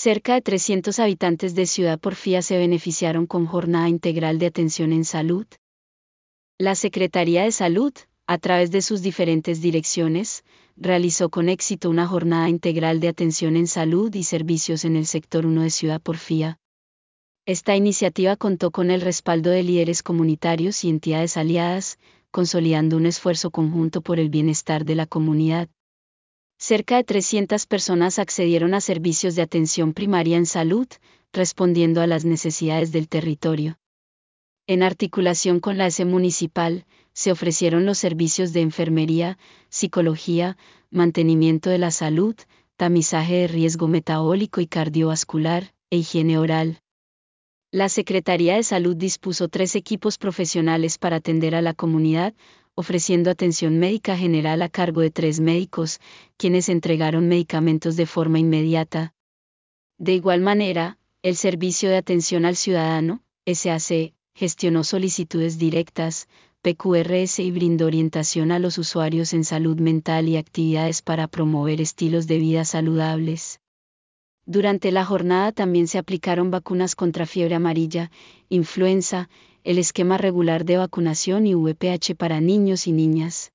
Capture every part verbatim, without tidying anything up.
Cerca de trescientos habitantes de Ciudad Porfía se beneficiaron con jornada integral de atención en salud. La Secretaría de Salud, a través de sus diferentes direcciones, realizó con éxito una jornada integral de atención en salud y servicios en el sector uno de Ciudad Porfía. Esta iniciativa contó con el respaldo de líderes comunitarios y entidades aliadas, consolidando un esfuerzo conjunto por el bienestar de la comunidad. Cerca de trescientas personas accedieron a servicios de atención primaria en salud, respondiendo a las necesidades del territorio. En articulación con la E S E municipal, se ofrecieron los servicios de enfermería, psicología, mantenimiento de la salud, tamizaje de riesgo metabólico y cardiovascular, e higiene oral. La Secretaría de Salud dispuso tres equipos profesionales para atender a la comunidad, ofreciendo atención médica general a cargo de tres médicos, quienes entregaron medicamentos de forma inmediata. De igual manera, el Servicio de Atención al Ciudadano, S A C, gestionó solicitudes directas, P Q R S y brindó orientación a los usuarios en salud mental y actividades para promover estilos de vida saludables. Durante la jornada también se aplicaron vacunas contra fiebre amarilla, influenza, el esquema regular de vacunación y V P H para niños y niñas.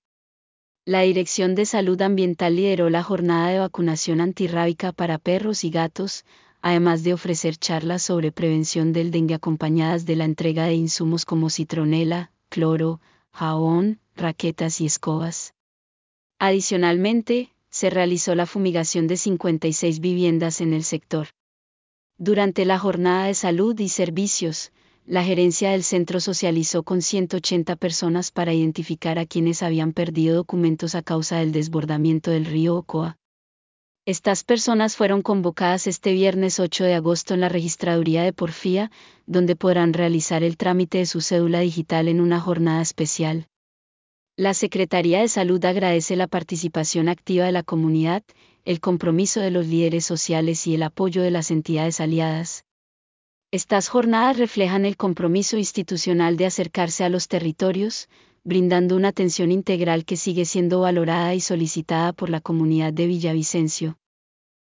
La Dirección de Salud Ambiental lideró la jornada de vacunación antirrábica para perros y gatos, además de ofrecer charlas sobre prevención del dengue acompañadas de la entrega de insumos como citronela, cloro, jabón, raquetas y escobas. Adicionalmente, se realizó la fumigación de cincuenta y seis viviendas en el sector. Durante la jornada de salud y servicios, la gerencia del centro socializó con ciento ochenta personas para identificar a quienes habían perdido documentos a causa del desbordamiento del río Ocoa. Estas personas fueron convocadas este viernes ocho de agosto en la Registraduría de Porfía, donde podrán realizar el trámite de su cédula digital en una jornada especial. La Secretaría de Salud agradece la participación activa de la comunidad, el compromiso de los líderes sociales y el apoyo de las entidades aliadas. Estas jornadas reflejan el compromiso institucional de acercarse a los territorios, brindando una atención integral que sigue siendo valorada y solicitada por la comunidad de Villavicencio.